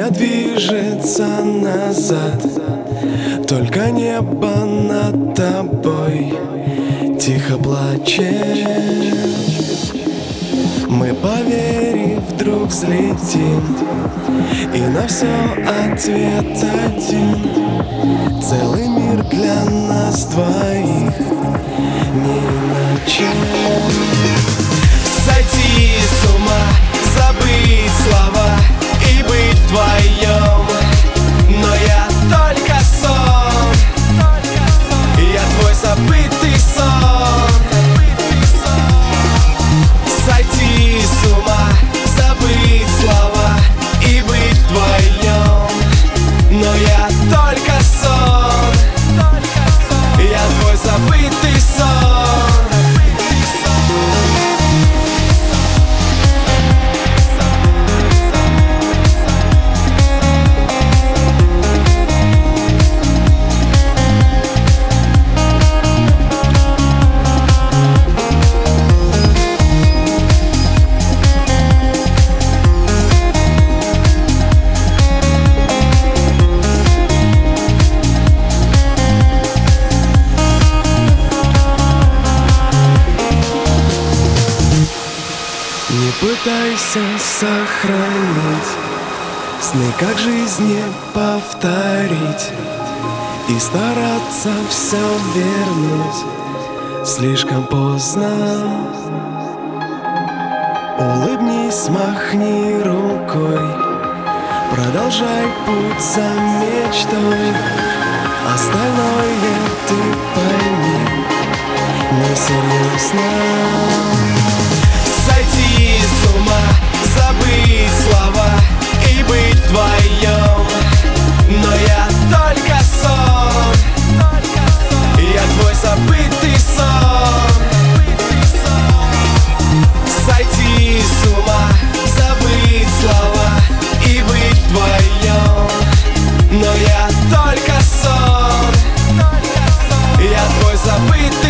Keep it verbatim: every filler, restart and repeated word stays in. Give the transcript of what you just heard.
Время движется назад, только небо над тобой тихо плачет. Мы, поверив, вдруг взлетим, и на все ответ один. Целый мир для нас двоих, не иначе. Сойти с ума, забыть слова и быть вдвоем. Но я только сон, я твой забытый сон. Сойти с ума, забыть слова и быть вдвоем. Но я только сон, я твой забытый сон. Не пытайся сохранить сны, как жизнь не повторить, и стараться все вернуть слишком поздно. Улыбнись, махни рукой, продолжай путь за мечтой. Остальное ты пойми, несерьезно. Сойти с ума, забыть слова и быть вдвоем. Но я только сон, я твой забытый сон. Сойти с ума, забыть слова и быть вдвоем. Но я только сон, я твой забытый